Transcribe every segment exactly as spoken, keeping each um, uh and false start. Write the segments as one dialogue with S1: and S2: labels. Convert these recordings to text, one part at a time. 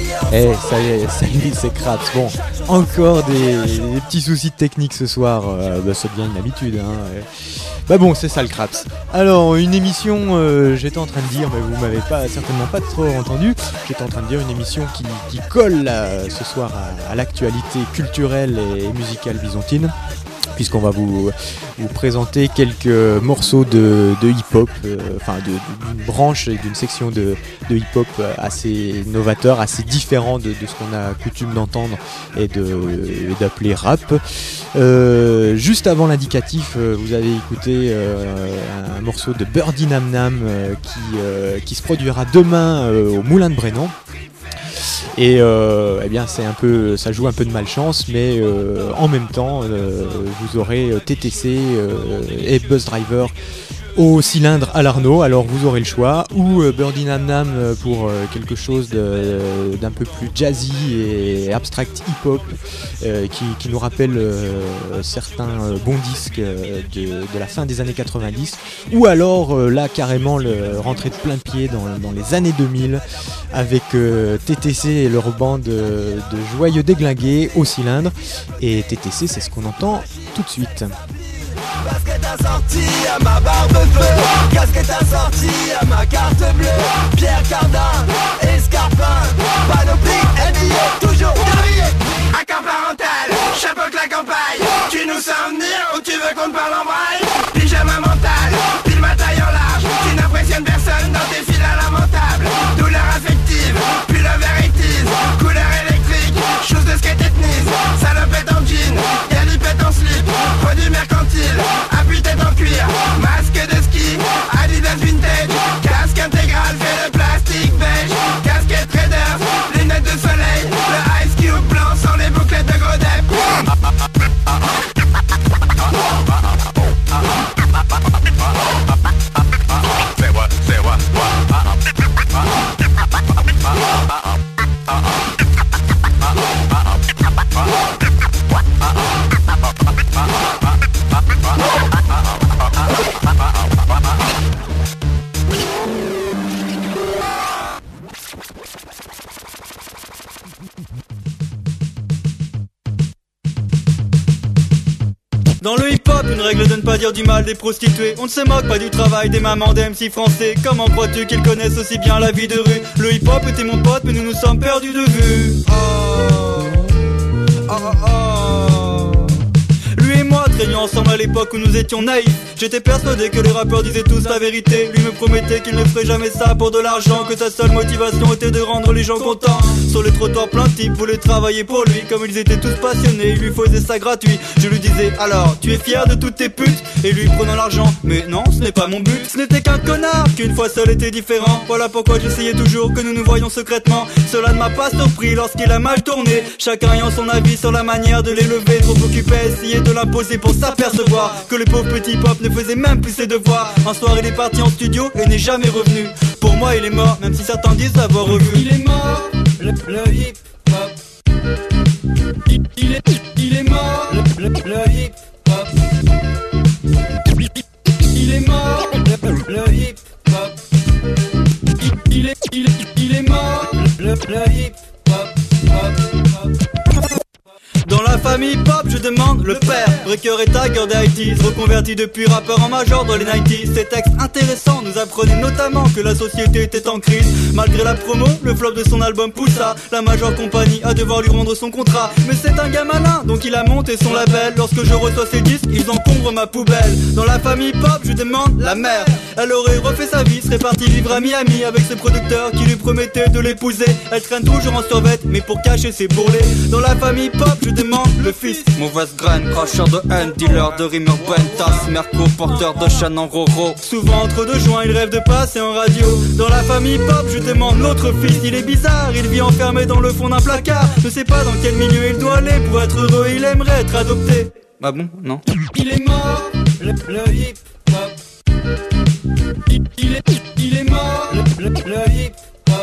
S1: Eh, salut, salut, c'est Craps. Bon, encore des, des petits soucis de technique ce soir. Euh, bah, ça devient une habitude. Hein. Bah bon, c'est ça le Craps. Alors, une émission, euh, j'étais en train de dire, mais vous m'avez pas, certainement pas trop entendu, j'étais en train de dire une émission qui, qui colle là, ce soir à, à l'actualité culturelle et musicale byzantine, puisqu'on va vous, vous présenter quelques morceaux de, de hip-hop, euh, enfin de, d'une branche et d'une section de, de hip-hop assez novateur, assez différent de, de ce qu'on a coutume d'entendre et, de, et d'appeler rap. Euh, juste avant l'indicatif, euh, vous avez écouté euh, un morceau de Birdie Nam Nam euh, qui, euh, qui se produira demain euh, au Moulin de Brennan. Et euh, eh bien c'est un peu, ça joue un peu de malchance, mais euh, en même temps euh, vous aurez T T C euh, et Buzz Driver au cylindre à l'Arnaud, alors vous aurez le choix, ou euh, Birdie Nam Nam pour euh, quelque chose de, d'un peu plus jazzy et abstract hip-hop euh, qui, qui nous rappelle euh, certains euh, bons disques euh, de, de la fin des années quatre-vingt-dix, ou alors euh, là carrément le, rentrer de plein pied dans, dans les années deux mille avec euh, T T C et leur bande de, de joyeux déglingués au cylindre, et T T C c'est ce qu'on entend tout de suite.
S2: Basket assorti à ma barbe feu, casquette assortie à ma carte bleue, Pierre Cardin, Escarpin, panoplie, N B A, toujours habillé. Accord parental, chapeau de la campagne, tu nous sens venir ou tu veux qu'on te parle en braille? Pyjama mental, pile ma taille en large, tu n'impressionnes personne dans tes fils lamentables. Douleur affective, pullover eighties, couleur électrique, chose de skate ethnique, salopette en jean, y'a l'hypette en slip, produit mercantile, appui tête en cuir, masque de ski, Adidas vintage, casque intégral fait de plastique beige, casquette traders, lunettes de soleil, le Ice Cube blanc sans les bouclettes de gros dep. C'est what, c'est what,
S3: Dans le hip-hop, une règle de ne pas dire du mal des prostituées. On ne se moque pas du travail des mamans des M C français. Comment crois-tu qu'ils connaissent aussi bien la vie de rue? Le hip-hop était mon pote, mais nous nous sommes perdus de vue. Oh, oh, oh, oh. Lui et moi traînions ensemble à l'époque où nous étions naïfs. J'étais persuadé que les rappeurs disaient tous la vérité. Lui me promettait qu'il ne ferait jamais ça pour de l'argent, que sa seule motivation était de rendre les gens contents. Sur les trottoirs, plein de types voulaient travailler pour lui. Comme ils étaient tous passionnés, il lui faisait ça gratuit. Je lui disais, alors, tu es fier de toutes tes putes? Et lui prenant l'argent, mais non, ce n'est pas mon but. Ce n'était qu'un connard, qu'une fois seul était différent. Voilà pourquoi j'essayais toujours que nous nous voyions secrètement. Cela ne m'a pas surpris lorsqu'il a mal tourné, chacun ayant son avis sur la manière de l'élever. Trop occupé à essayer de l'imposer pour s'apercevoir que le pauvre petit pop ne faisait même plus ses devoirs. Un soir il est parti en studio et n'est jamais revenu. Pour moi il est mort, même si certains disent l'avoir revu. Il est mort, le, le hip hop. Il, il, est, il est mort, le, le, le hip hop. Il est mort, le, le hip hop. Il, il, est, il, il est mort, le, le hip hop, hop, hop. Dans la famille pop, je demande le père. Breaker et Tiger des nineties, reconverti depuis rappeur en major dans les nineties. Ces textes intéressants nous apprenaient notamment que la société était en crise. Malgré la promo, le flop de son album poussa la Major Company à devoir lui rendre son contrat. Mais c'est un gars malin, donc il a monté son label. Lorsque je reçois ses disques, ils encombrent ma poubelle. Dans la famille pop, je demande la mère. Elle aurait refait sa vie, serait partie vivre à Miami avec ses producteurs qui lui promettaient de l'épouser. Elle traîne toujours en survêt, mais pour cacher ses bourrelets. Dans la famille pop, je demande le fils. Mauvaise graine, cracheur de haine, dealer de rimeur Bentas, Merco, porteur de chaîne en roro. Souvent entre deux joints, il rêve de passer en radio. Dans la famille pop, je demande l'autre fils. Il est bizarre, il vit enfermé dans le fond d'un placard. Ne sait pas dans quel milieu il doit aller. Pour être heureux, il aimerait être adopté. Ah bon? Non. Il est mort, le, le hip hop. Il, il, est, il est mort, le, le, le hip hop.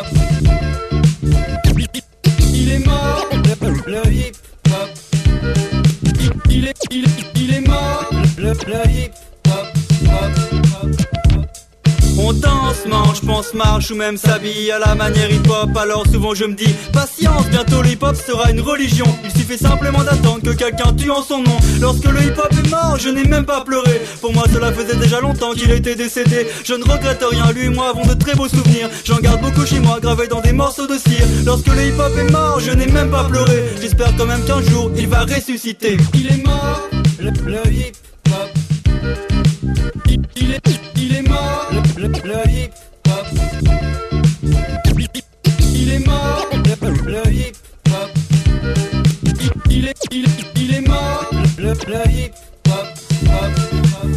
S3: Il est mort, le, le hip hop. Il, il, est, il, il est mort, le, le hip hop, hop, hop, hop. On danse, mange, pense danse, marche ou même s'habille à la manière hip-hop. Alors souvent je me dis, patience, bientôt le hip-hop sera une religion. Il suffit simplement d'attendre que quelqu'un tue en son nom. Lorsque le hip-hop est mort, je n'ai même pas pleuré. Pour moi cela faisait déjà longtemps qu'il était décédé. Je ne regrette rien, lui et moi avons de très beaux souvenirs. J'en garde beaucoup chez moi, gravés dans des morceaux de cire. Lorsque le hip-hop est mort, je n'ai même pas pleuré. J'espère quand même qu'un jour il va ressusciter. Il est mort, le, le hip-hop. Il, il, est, il est mort, le, le, le hip-hop. Il est mort, le, le hip-hop. Il, il, est, il, il est mort, le, le hip-hop. Hop, hop.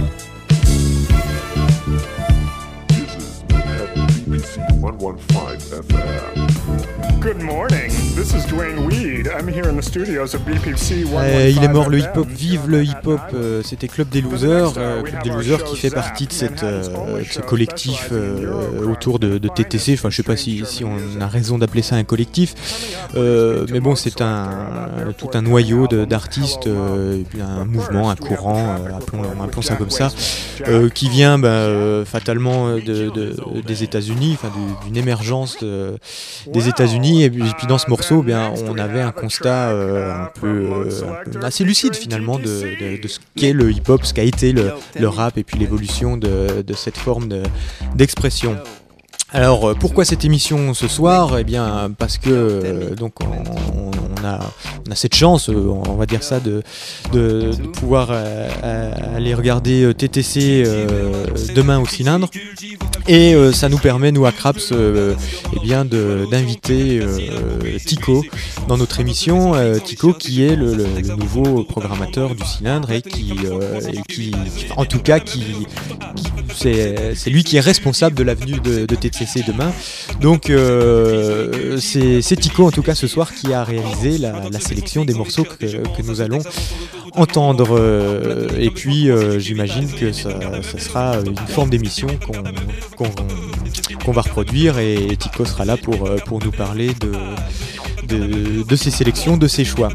S4: one fifteen F M. Good morning. This is Dwayne Weed. I'm here in the studios of B P C one fifteen.
S1: Euh, il est mort le hip-hop, vive le hip-hop. Euh, c'était Club des Losers, euh, Club des Losers qui fait partie de, cette, euh, de ce collectif euh, autour de, de T T C. Enfin, je sais pas si, si on a raison d'appeler ça un collectif, euh, mais bon, c'est un tout un noyau de, d'artistes, euh, un mouvement, un courant, euh, appelons, appelons ça comme ça, euh, qui vient bah, euh, fatalement de, de, des États-Unis, enfin d'une émergence de, des États-Unis. Et puis, et puis dans ce morceau, eh bien, on avait un constat euh, un, peu, euh, un peu assez lucide finalement de, de, de ce qu'est le hip-hop, ce qu'a été le, le rap et puis l'évolution de, de cette forme de, d'expression. Alors pourquoi cette émission ce soir ? Eh bien parce que euh, donc on, on, a, on a cette chance, on va dire ça, de, de, de pouvoir euh, aller regarder T T C euh, demain au Cylindre, et euh, ça nous permet nous à Craps euh, eh bien de, d'inviter euh, Tico dans notre émission. Euh, Tico qui est le, le, le nouveau programmateur du Cylindre et qui, euh, et qui, qui en tout cas qui, qui c'est, c'est lui qui est responsable de l'avenue de, de T T C demain. Donc euh, c'est, c'est Tico en tout cas ce soir qui a réalisé la, la sélection des morceaux que, que nous allons entendre, euh, et puis euh, j'imagine que ça, ça sera une forme d'émission qu'on, qu'on, qu'on va reproduire, et Tico sera là pour, pour nous parler de, de, de ses sélections, de ses choix.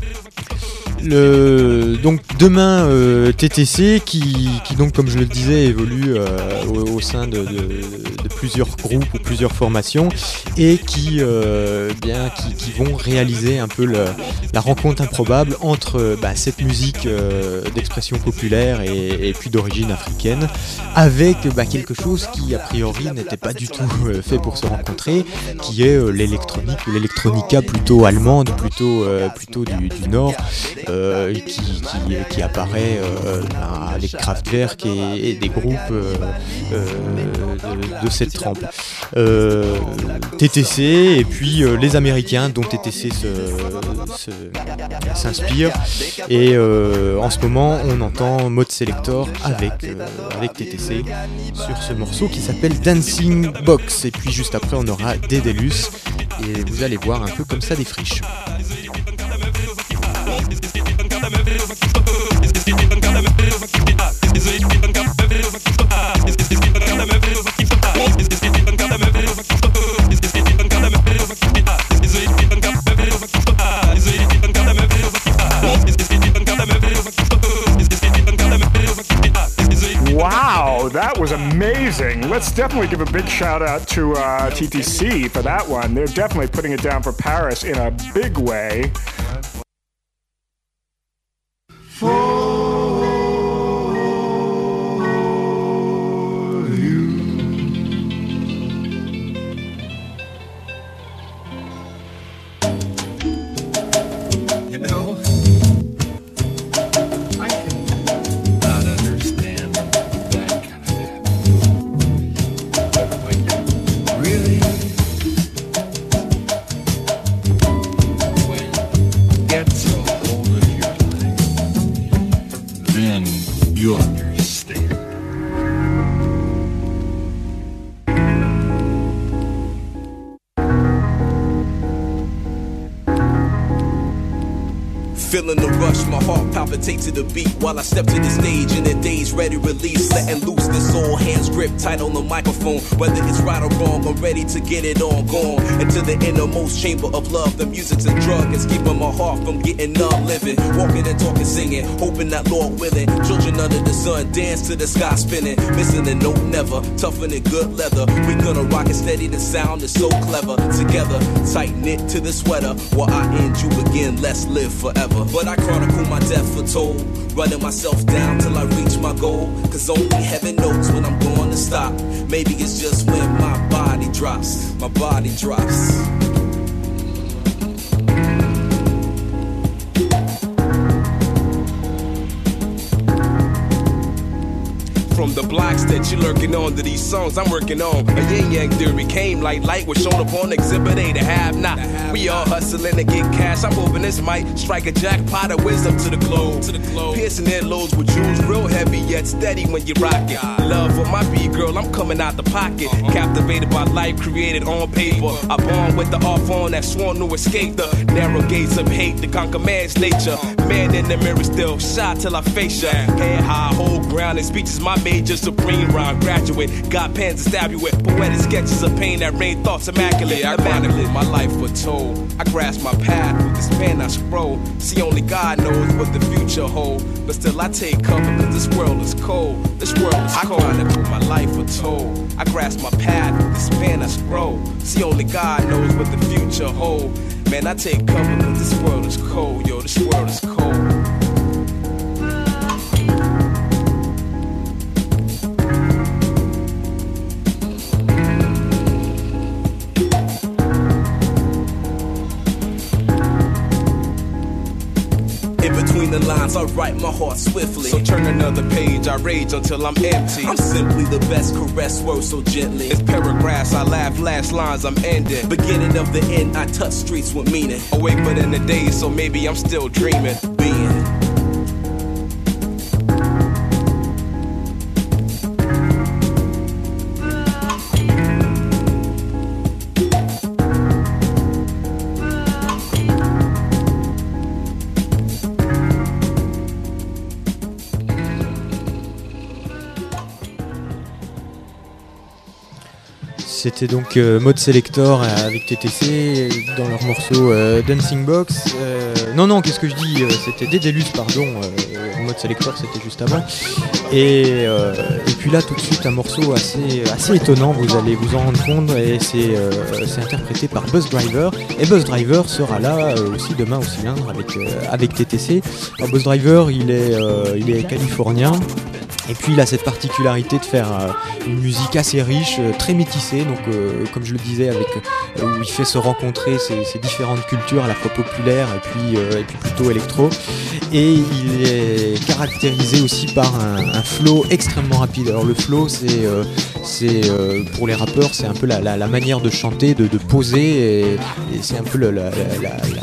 S1: Le, donc demain euh, T T C qui, qui donc comme je le disais évolue euh, au, au sein de, de, de plusieurs groupes ou plusieurs formations, et qui, euh, bien, qui, qui vont réaliser un peu le, la rencontre improbable entre bah, cette musique euh, d'expression populaire et, et puis d'origine africaine, avec bah, quelque chose qui a priori n'était pas du tout euh, fait pour se rencontrer, qui est euh, l'électronique ou l'électronica plutôt allemande, plutôt, euh, plutôt du, du nord. Euh, qui, qui, qui apparaît euh, avec Kraftwerk et, et des groupes euh, euh, de, de cette trempe. Euh, T T C et puis euh, les Américains dont T T C se, se, s'inspire. Et euh, en ce moment, on entend Mode Selector avec, euh, avec T T C sur ce morceau qui s'appelle Dancing Box. Et puis juste après, on aura Dédalus et vous allez voir un peu comme ça des friches.
S4: Wow, that was amazing. Let's definitely give a big shout out to uh, T T C for that one. They're definitely putting it down for Paris in a big way.
S5: Feeling the rush, my heart palpitates to the beat while I step to the stage in a daze, ready release, letting loose this soul, hands grip tight on the microphone. Whether it's right or wrong, I'm ready to get it on, gone into the innermost chamber of love. The music's a drug, it's keeping my heart from getting numb. Living, walking and talking, singing, hoping that Lord willing, children under the sun dance to the sky spinning, missing a note never, tougher than good leather. We gonna rock it steady, the sound is so clever. Together, tight knit to the sweater. While I end, you begin, let's live forever. But I chronicle my death foretold, running myself down till I reach my goal. Cause only heaven knows when I'm going to stop. Maybe it's just when my body drops, my body drops. From the blocks that you're lurking on to these songs I'm working on. A yin yang theory came like light was shown up on exhibit A to have not. We all hustling to get cash. I'm hoping this might strike a jackpot of wisdom to the globe. To the globe. Piercing their loads with jewels real heavy yet steady when you rock it. Love for my B girl, I'm coming out the pocket. Uh-huh. Captivated by life created on paper. I born with the off on that sworn to escape the narrow gates of hate to conquer man's nature. Man in the mirror still shot till I face ya. Head high, hold ground, and speeches my major supreme rhyme graduate. Got pens to stab you with poetic sketches of pain that rain thoughts immaculate. I chronicled my life foretold. I grasp my path with this pen I scroll. See, only God knows what the future holds. But still I take cover cause this world is cold. This world is cold. I chronicled my life foretold. I grasp my path with this pen I scroll. See, only God knows what the future holds. Man, I take cover cause this world is cold. Yo, this world is cold. The lines, I write my heart swiftly. So turn another page, I rage until I'm empty. I'm simply the best, caress words so gently. It's paragraphs, I laugh, last lines I'm ending. Beginning of the end, I touch streets with meaning. Awake but in the days, so maybe I'm still dreaming. Being
S1: C'était donc euh, Mode Selector avec T T C dans leur morceau euh, Dancing Box. Euh, non, non, qu'est-ce que je dis euh, C'était Dédalus, pardon. Euh, Mode Selector, c'était juste avant. Et, euh, et puis là, tout de suite, un morceau assez, assez étonnant, vous allez vous en rendre compte. Et c'est, euh, c'est interprété par Buzz Driver. Et Buzz Driver sera là euh, aussi demain au cylindre avec, euh, avec T T C. Alors, Buzz Driver, il est, euh, il est californien. Et puis il a cette particularité de faire euh, une musique assez riche, euh, très métissée, donc euh, comme je le disais, avec euh, où il fait se rencontrer ces, ces différentes cultures à la fois populaires et puis, euh, et puis plutôt électro. Et il est caractérisé aussi par un, un flow extrêmement rapide. Alors le flow, c'est, euh, c'est euh, pour les rappeurs, c'est un peu la, la, la manière de chanter, de, de poser, et, et c'est un peu le, la, la, la, la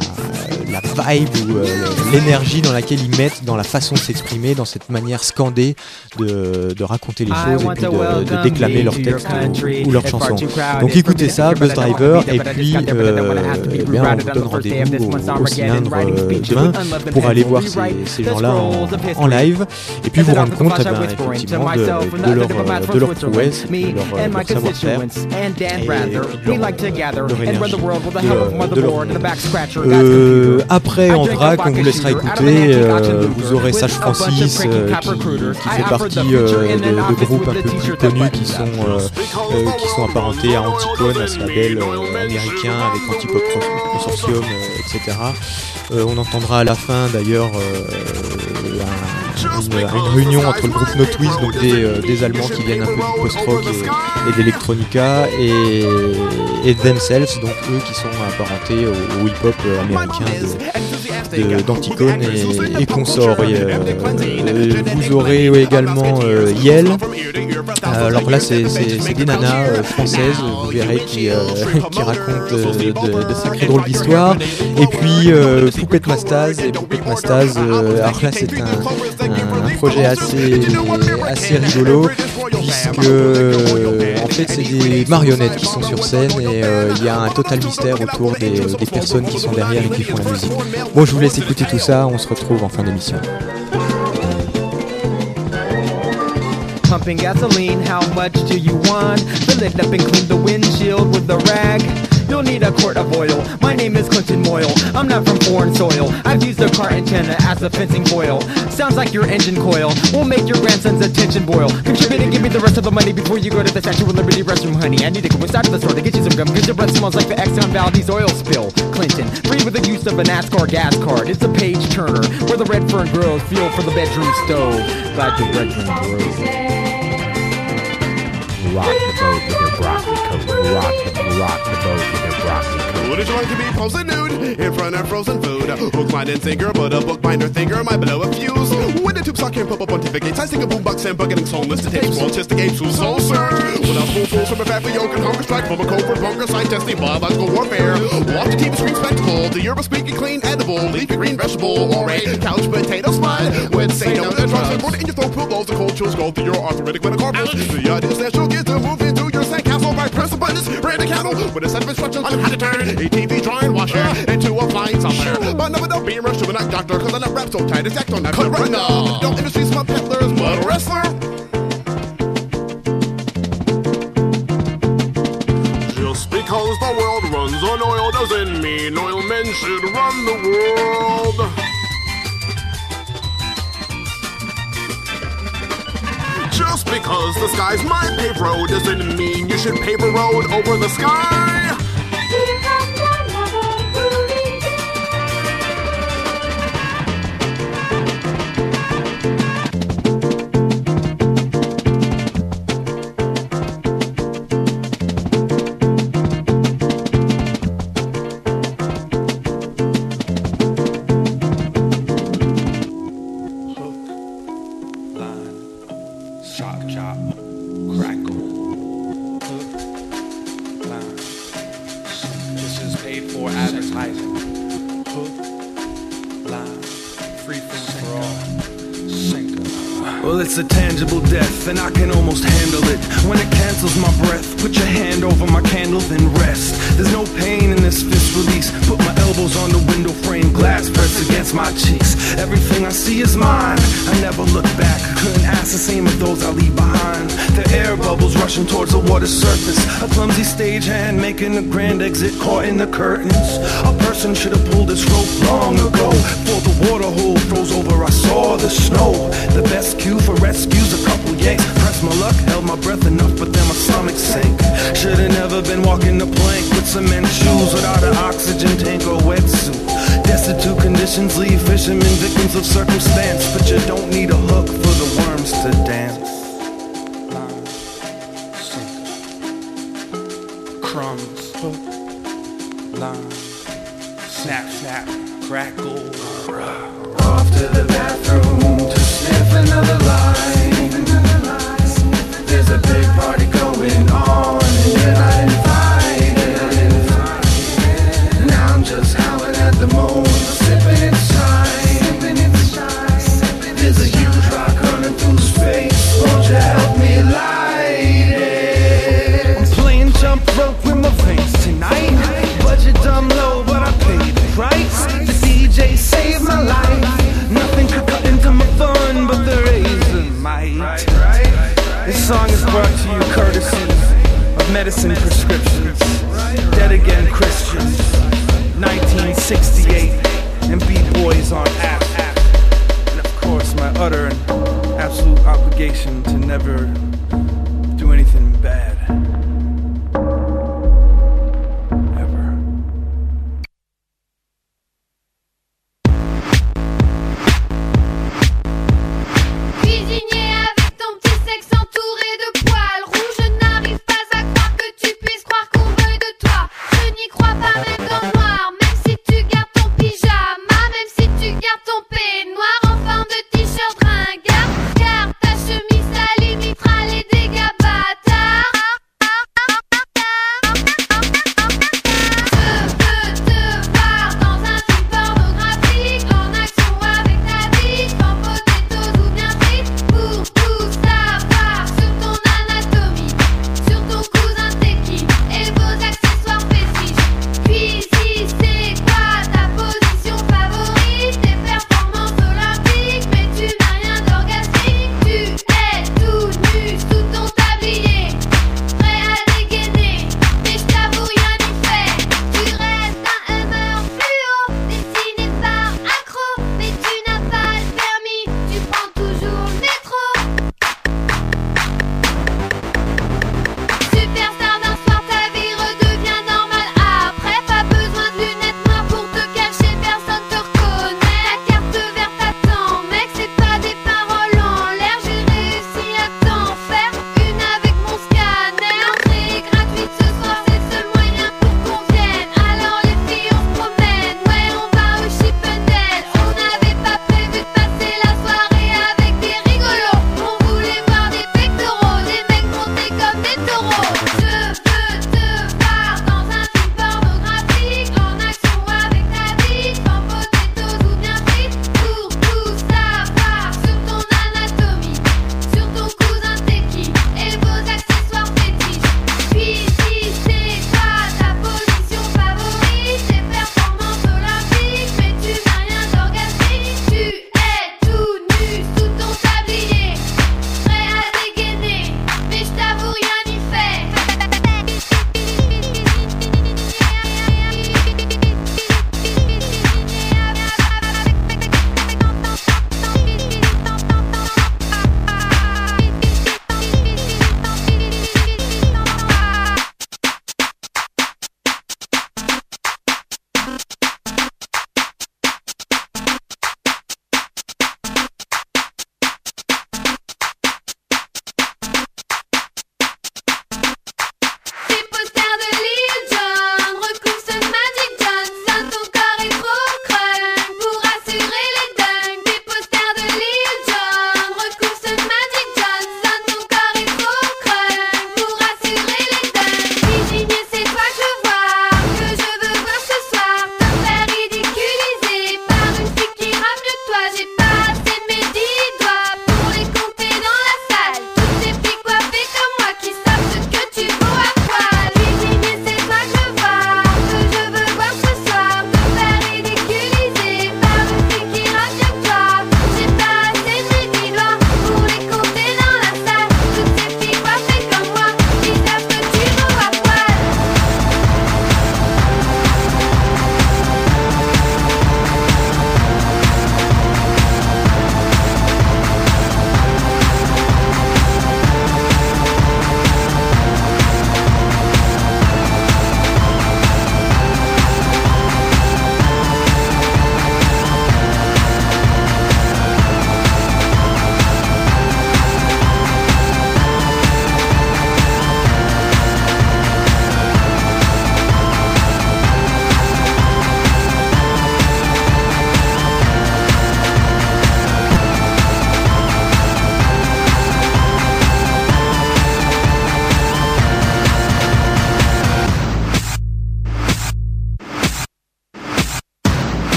S1: la vibe ou euh, l'énergie dans laquelle ils mettent dans la façon de s'exprimer, dans cette manière scandée de, de raconter les choses et puis de, de déclamer leurs textes ou, ou leurs chansons. Donc écoutez ça, Buzz Driver, et puis euh, eh bien, on vous donne rendez-vous au, au cylindre euh, demain pour aller voir ces, ces gens-là en, en live et puis vous rendre compte eh bien, effectivement de, de, leur, de leur prouesse, de leur, leur savoir-faire et de leur, leur énergie, de, de leur monde. Euh, après, en vrac, on vous laissera écouter. Euh, vous aurez Sage Francis euh, qui, qui fait partie euh, de, de groupes un peu plus connus qui sont, euh, euh, qui sont apparentés à Anticone, à ce label euh, américain avec Antipop Consortium, euh, et cetera. Euh, on entendra à la fin d'ailleurs euh, un, une, une réunion entre le groupe No Twist, donc des, euh, des Allemands qui viennent un peu du post-rock et, et d'electronica, et, et Themselves, donc eux qui sont apparentés au, au hip-hop américain de, de, d'Anticone et, et consorts. Et, euh, vous aurez ouais, également euh, Yel. Euh, alors là c'est, c'est, c'est des nanas euh, françaises, vous verrez, qui, euh, qui racontent euh, de, de sacrées drôles d'histoires. Et puis euh, Puppet Mastaz, et Puppet Mastaz, euh, alors là c'est un, un, un projet assez, assez rigolo puisque euh, en fait c'est des marionnettes qui sont sur scène et il euh, y a un total mystère autour des, euh, des personnes qui sont derrière et qui font la musique. Bon, je vous laisse écouter tout ça, on se retrouve en fin d'émission.
S6: Pumping gasoline, how much do you want? Fill it up and clean the windshield with the rag. You'll need a quart of oil. My name is Clinton Moyle. I'm not from foreign soil. I've used a car antenna as a fencing foil. Sounds like your engine coil. We'll make your grandson's attention boil. Contribute and give me the rest of the money before you go to the Statue of Liberty restroom, honey. I need to go inside of the store to get you some gum, cause your breath smells like the Exxon Valdez oil spill. Clinton, free with the use of a NASCAR gas card. It's a page turner, where the red fern grows. Fuel for the bedroom stove. Glad your bedroom grows.
S7: Rock the boat with your broccoli coat. Rock the, rock the boat with your broccoli coat.
S8: Would you like to be posted nude in front of frozen food? Hook, line, and sinker, but a bookbinder thinker might blow a fuse. When the tube sock can't pop up pontificates, I sing a boombox and bucketing songless to tapes. World just the games who's so sir. Without full fools from a family yoke and hunger strike from a covert bunker, science testing, biological warfare. Watch the T V screen spectacle, the yerba speaking clean, edible, leafy green vegetable, or a couch potato spud. With say no to drugs, and put it in your throat, pull those the cold chills go through your arthritic metacarpus. The idea is that you'll get to move into your sandcastle by pressing buttons, brand a cattle with a set of instructions on how to turn a T V drawing washer into a flying saucer. But never don't be rushed to a night doctor, cause I'm not wrapped so tight, it's act on that cut right now. Don't industries, my peddlers, mud wrestler. Just because the world runs on oil doesn't mean oil men should run the world. Just because the sky's my paved road doesn't mean you should pave a road over the sky.
S3: It's a tangible death, and I can almost handle it. When it cancels my breath, put your hand over my candle, then rest. There's no pain in this fist release. Put my elbows on the window frame, glass pressed against my cheeks. Everything I see is mine. I never look back, couldn't ask the same of those I leave behind. The air bubbles rushing towards the water's surface. A clumsy stagehand making a grand exit, caught in the curtains. A person should have pulled this rope long ago. Before the water hole froze over, I saw the snow. The best cue for rescues, a couple yanks. Pressed my luck, held my breath enough, but then my stomach sank. Should've never been walking the plank with cement shoes, without an oxygen tank or wetsuit. Destitute conditions leave fishermen victims of circumstance, but you don't need a hook for the worms to dance. Line, sink, crumbs, hook, line, snap, snap, crackle. Off to the bathroom to sniff another line. There's a big party going on and you're not invited. Now I'm just howling at the moon, sipping its shine. There's a huge rock running through space, won't you help me light it? I'm playing jump rope with my veins tonight. Budget dumb low, but I paid the price. The D J saved my life. Nothing could cut into my fun but the razor might. This song is brought to you courtesy of Medicine Prescriptions, Dead Again Christians, nineteen sixty-eight, and B-Boys on app. And of course my utter and absolute obligation to never do anything bad.
S9: Car ta chemise à limite les dégâts bâtards.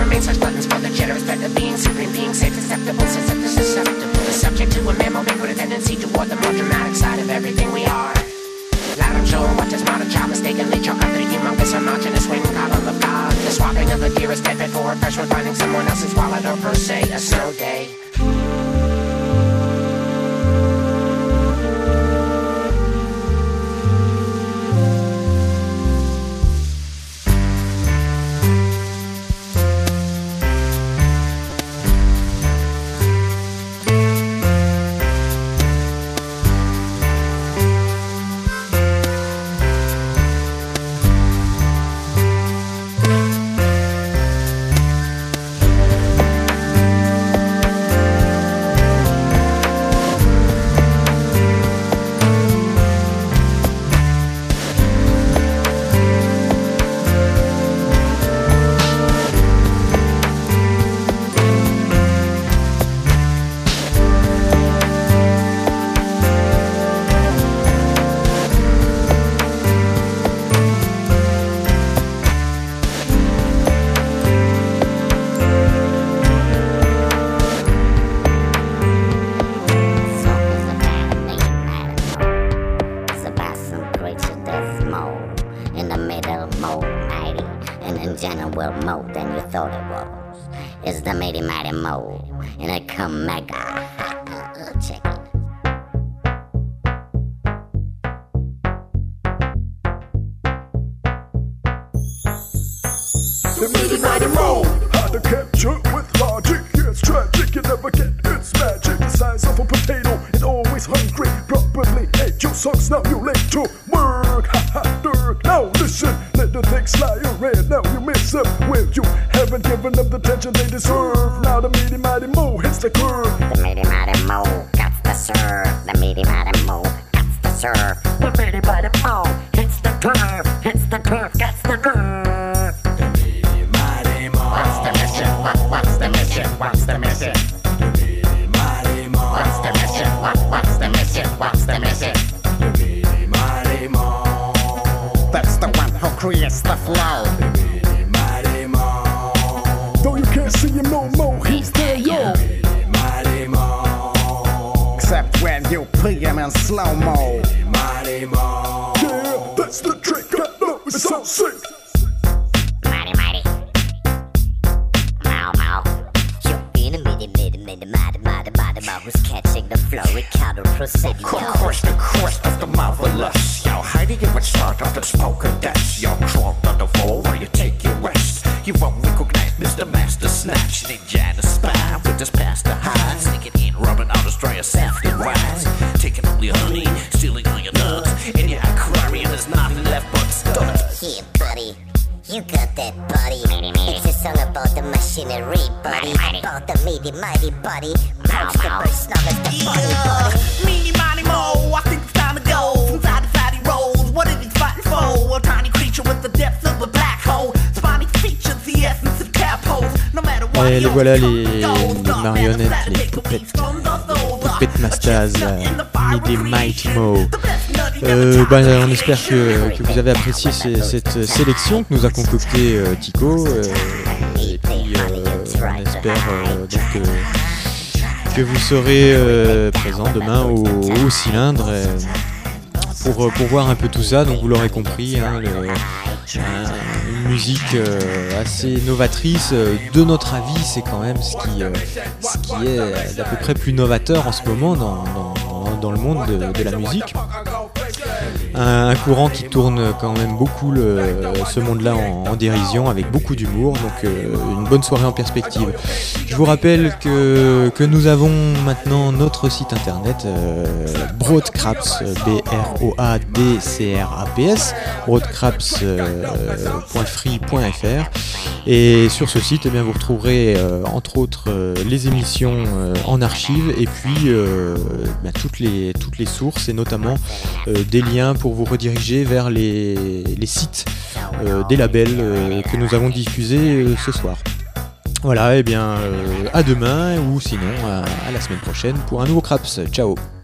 S9: remain such buttons for the generous threat of being supreme, being safe, susceptible, susceptible, susceptible, subject to a mammal, big with a tendency toward the more dramatic side of everything we are. Loud and sure, what does modern child mistakenly chalk up the humongous homogenous wing column of God? The swapping of the dearest pet pet for a fresh one, finding someone else's wallet or per se a snow day.
S1: Et les voilà les, les marionnettes, les poupettes, les poupettes Mastaz, Midi Mighty Mo. Euh, bah, on espère que, que vous avez apprécié ces, cette sélection que nous a concoctée euh, Tico. Euh, et puis euh, on espère euh, donc euh, que vous serez euh, présents demain au, au cylindre euh, pour, pour voir un peu tout ça. Donc vous l'aurez compris, hein, le, un, une musique euh, assez novatrice. De notre avis, c'est quand même ce qui, euh, ce qui est d'à peu près plus novateur en ce moment dans, dans, dans le monde de, de la musique. Un, un courant qui tourne quand même beaucoup le, ce monde-là en, en dérision, avec beaucoup d'humour, donc euh, une bonne soirée en perspective. Je vous rappelle que, que nous avons maintenant notre site internet euh, Broadcraps, B R O A D C R A P S, broadcraps point free point f r, et sur ce site eh bien, vous retrouverez euh, entre autres euh, les émissions euh, en archive, et puis euh, bah, toutes, les, toutes les sources, et notamment euh, des liens pour vous rediriger vers les, les sites euh, des labels euh, que nous avons diffusés euh, ce soir. Voilà, et eh bien euh, à demain, ou sinon à, à la semaine prochaine pour un nouveau Craps. Ciao.